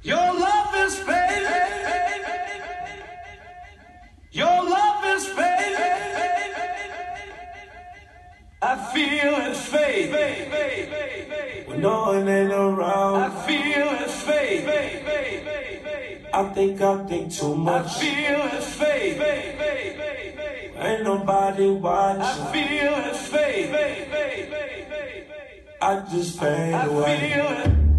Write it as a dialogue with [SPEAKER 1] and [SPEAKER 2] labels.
[SPEAKER 1] Your love is fading. Your love is fading. I feel it fade. When no one ain't around, I feel it fade. I think too much. I feel it fade. Ain't nobody watching. I feel it fade. I just fade away. I feel it.